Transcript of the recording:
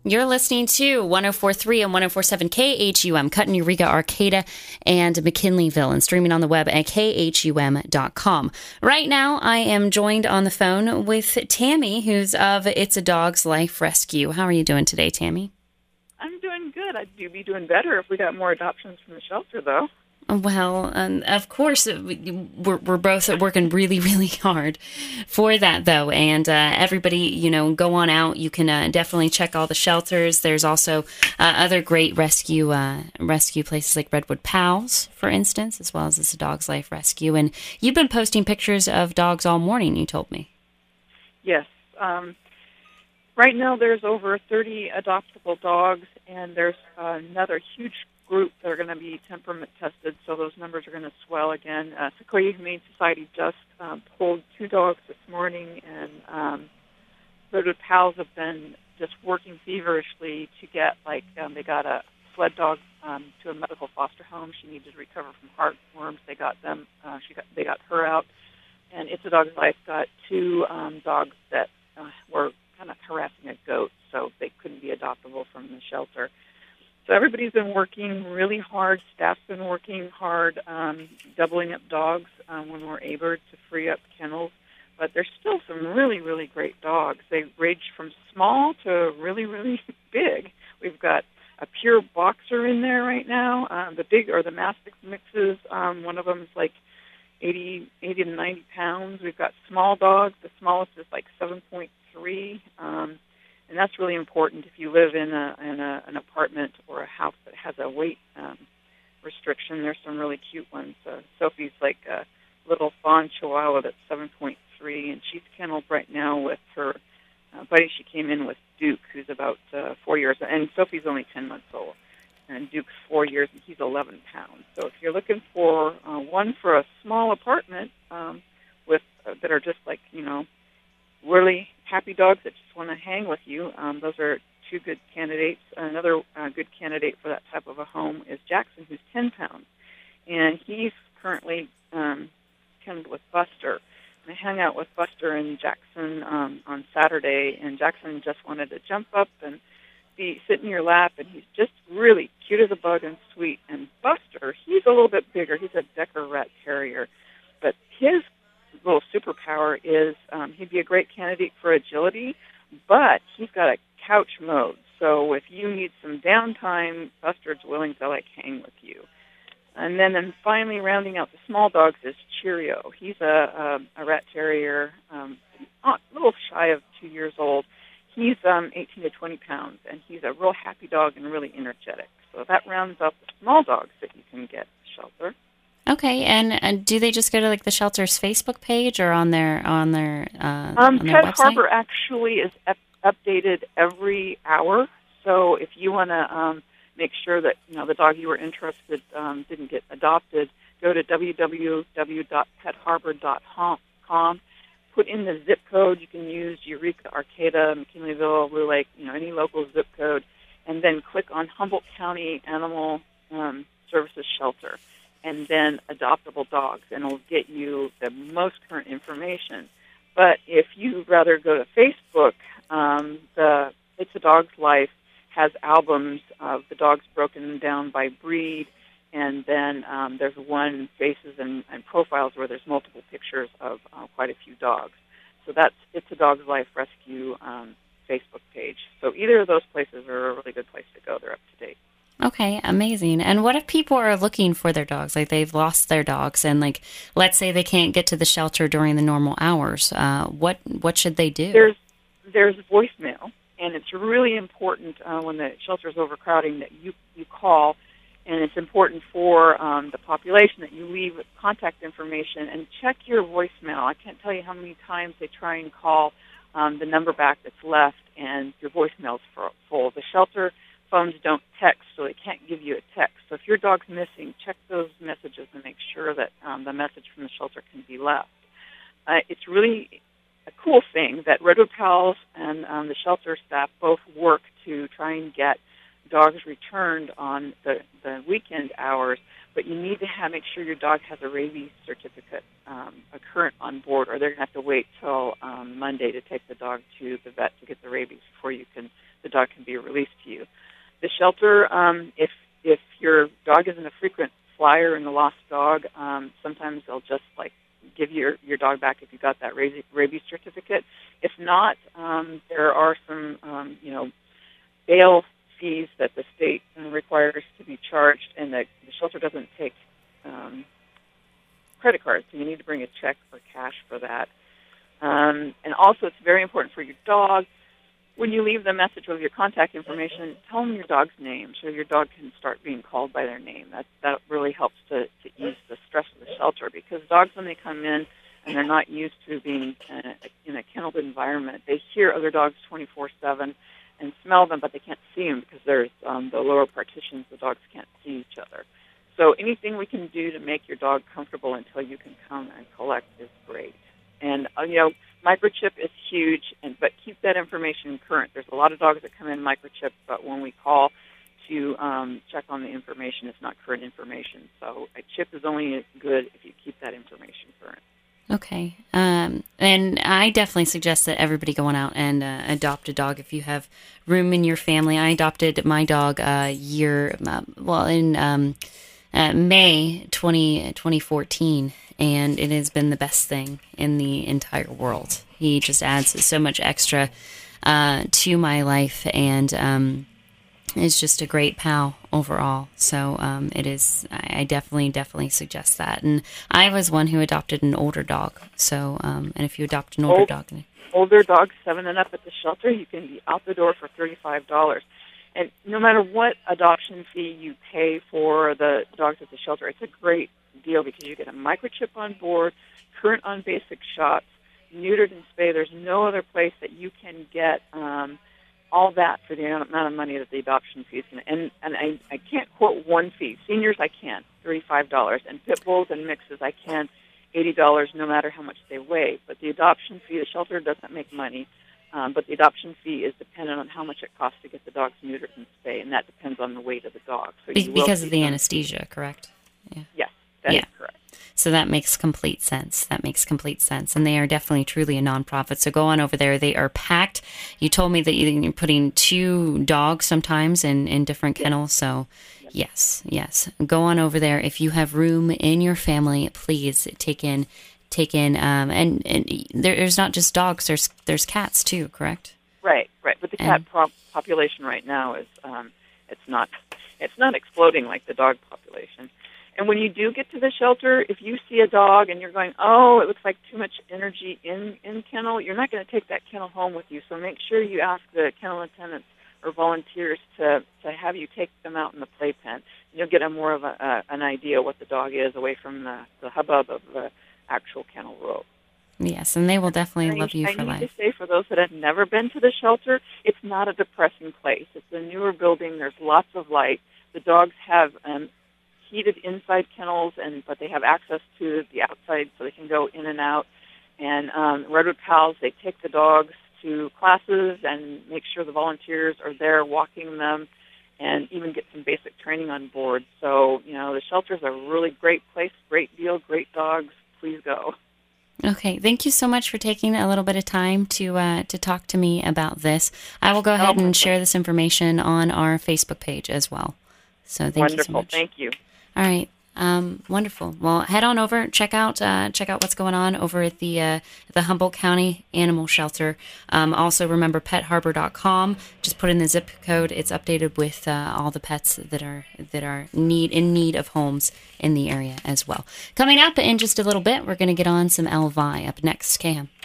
You're listening to 104.3 and 104.7 KHUM, Cut in Eureka, Arcata, and McKinleyville, and streaming on the web at khum.com. Right now, I am joined on the phone with Tammy, who's of It's a Dog's Life Rescue. How are you doing today, Tammy? I'm doing good. I'd be doing better if we got more adoptions from the shelter, though. Well, of course, we're both working really, really hard for that, though. And everybody, go on out. You can definitely check all the shelters. There's also other great rescue places like Redwood Pals, for instance, as well as It's a Dog's Life Rescue. And you've been posting pictures of dogs all morning, you told me. Yes. Right now, there's over 30 adoptable dogs, and there's another huge group that are going to be temperament tested, so those numbers are going to swell again. Sequoia Humane Society just pulled 2 dogs this morning, and Redwood Pals have been just working feverishly to get, they got a sled dog to a medical foster home. She needed to recover from heartworms. They got they got her out, and It's a Dog's Life got 2 dogs that were kind of harassing a goat, so they couldn't be adoptable from the shelter. So everybody's been working really hard. Staff's been working hard, doubling up dogs when we're able to free up kennels. But there's still some really, really great dogs. They range from small to really, really big. We've got a pure boxer in there right now. The big or the Mastiff mixes, one of them is like 80 to 90 pounds. We've got small dogs. The smallest is like 7.3. And that's really important if you live in an apartment or a house that has a weight restriction. There's some really cute ones. Sophie's like a little fawn chihuahua that's 7.3, and she's kenneled right now with her buddy. She came in with Duke, who's about 4 years, and Sophie's only 10 months old, and Duke's 4 years, and he's 11 pounds. So if you're looking for one for a small apartment with that are just like, really happy dogs that just want to hang with you, those are 2 good candidates. Another good candidate for that type of a home is Jackson, who's 10 pounds. And he's currently kenneled with Buster. And I hung out with Buster and Jackson on Saturday, and Jackson just wanted to jump up and sit in your lap, and he's just really cute as a bug and sweet. And Buster, he's a little bit bigger. He's a Decker Rat Terrier. But his little superpower is he'd be a great candidate for agility, but he's got a couch mode. So if you need some downtime, Buster's willing to hang with you. And then finally rounding out the small dogs is Cheerio. He's a rat terrier, a little shy of 2 years old. He's 18 to 20 pounds, and he's a real happy dog and really energetic. So that rounds up the small dogs that you can get at the shelter. Okay, and do they just go to the shelter's Facebook page or on their Pet website? Harbor actually is updated every hour. So if you want to make sure that the dog you were interested didn't get adopted, go to www.petharbor.com. Put in the zip code. You can use Eureka, Arcata, McKinleyville, Blue Lake, any local zip code, and then click on Humboldt County Animal Services Shelter, and then adoptable dogs, and it'll get you the most current information. But if you'd rather go to Facebook, the It's a Dog's Life has albums of the dogs broken down by breed, and then there's one faces and profiles where there's multiple pictures of quite a few dogs. So that's It's a Dog's Life Rescue Facebook page. So either of those places are a really good place to go. They're up to date. Okay, amazing. And what if people are looking for their dogs? They've lost their dogs, and let's say they can't get to the shelter during the normal hours. What should they do? There's voicemail, and it's really important when the shelter is overcrowding that you call, and it's important for the population that you leave contact information and check your voicemail. I can't tell you how many times they try and call the number back that's left, and your voicemail's full. The shelter phones don't text, so they can't give you a text. So if your dog's missing, check those messages and make sure that the message from the shelter can be left. It's really a cool thing that Redwood Pals and the shelter staff both work to try and get dogs returned on the weekend hours, but you need to make sure your dog has a rabies certificate, a current on board, or they're going to have to wait till Monday to take the dog to the vet to get the rabies before the dog can be released to you. The shelter, if your dog isn't a frequent flyer in the lost dog, sometimes they'll just give your dog back if you got that rabies certificate. If not, there are some bail fees that the state requires to be charged, and the shelter doesn't take credit cards, so you need to bring a check or cash for that. And also, it's very important for your dog, when you leave the message with your contact information, tell them your dog's name so your dog can start being called by their name. That really helps to ease the stress of the shelter, because dogs, when they come in and they're not used to being in a kenneled environment, they hear other dogs 24/7 and smell them, but they can't see them because there's the lower partitions. The dogs can't see each other. So anything we can do to make your dog comfortable until you can come and collect is great. And, microchip is huge, but keep that information current. There's a lot of dogs that come in microchipped, but when we call to check on the information, it's not current information. So a chip is only good if you keep that information current. Okay. And I definitely suggest that everybody going out and adopt a dog if you have room in your family. I adopted my dog in May 2014, and it has been the best thing in the entire world. He just adds so much extra to my life, and is just a great pal overall. So it is. I definitely suggest that. And I was one who adopted an older dog. So and if you adopt an older dog 7 and up at the shelter, you can be out the door for $35. And no matter what adoption fee you pay for the dogs at the shelter, it's a great deal because you get a microchip on board, current on basic shots, neutered and spayed. There's no other place that you can get all that for the amount of money that the adoption fee is going to. And I can't quote one fee. Seniors, I can, $35. And pit bulls and mixes, I can, $80, no matter how much they weigh. But the adoption fee, the shelter doesn't make money. But the adoption fee is dependent on how much it costs to get the dogs neutered and spayed, and that depends on the weight of the dog. So because of the anesthesia, correct? Yeah. Yes, that is correct. So that makes complete sense. And they are definitely truly a nonprofit. So go on over there. They are packed. You told me that you're putting 2 dogs sometimes in different kennels. So yes. Go on over there. If you have room in your family, please take in, and there's not just dogs, there's cats too, correct? Right. But the cat population right now is it's not exploding like the dog population. And when you do get to the shelter, if you see a dog and you're going, oh, it looks like too much energy in kennel, you're not going to take that kennel home with you. So make sure you ask the kennel attendants or volunteers to have you take them out in the playpen. You'll get more of an idea what the dog is away from the hubbub of the actual kennel rope. Yes, and they will definitely love you for life. I need to say, for those that have never been to the shelter, it's not a depressing place. It's a newer building. There's lots of light. The dogs have heated inside kennels, but they have access to the outside, so they can go in and out. And Redwood Pals, they take the dogs to classes and make sure the volunteers are there walking them, and even get some basic training on board. So, the shelter's a really great place, great deal, great dogs. Please go. Okay, thank you so much for taking a little bit of time to talk to me about this. I will go ahead and share this information on our Facebook page as well. So thank you so much. Thank you. All right, wonderful. Well, head on over, check out what's going on over at the Humboldt County Animal Shelter. Also, remember PetHarbor.com. Just put in the zip code. It's updated with all the pets that are in need of homes in the area as well. Coming up in just a little bit, we're going to get on some Elvi up next, Cam.